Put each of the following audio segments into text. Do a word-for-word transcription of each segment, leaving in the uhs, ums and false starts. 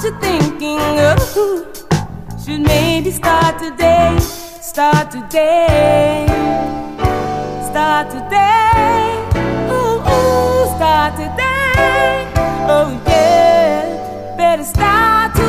you thinking? Ooh, should maybe start today, start today, start today. Ooh, ooh, start today. Oh yeah, better start to.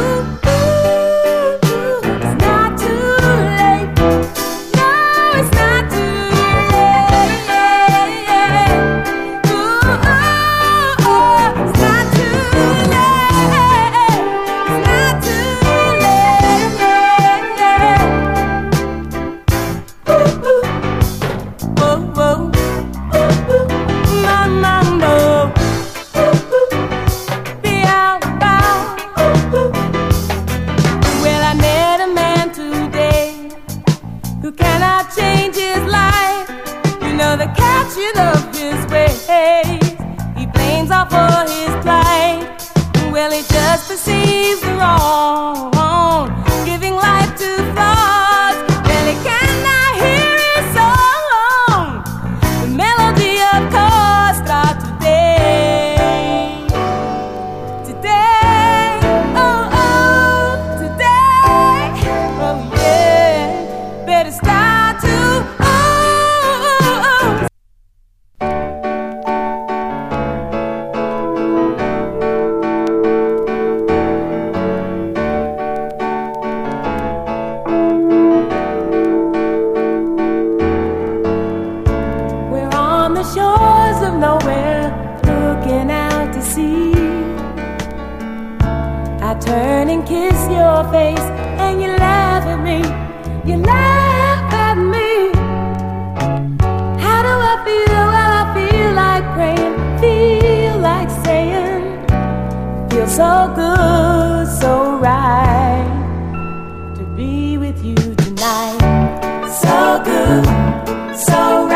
Catching up his ways, he blames all for his plight. Well, he just perceives the wrong, giving life to flaws. Well, he cannot hear his song, the melody of course. Start today, today, oh oh, today, oh yeah, better start to. Shores of nowhere, looking out to sea. I turn and kiss your face, and you laugh at me. You laugh at me. How do I feel? Well, I feel like praying, feel like saying, feel so good, so right to be with you tonight. So good, so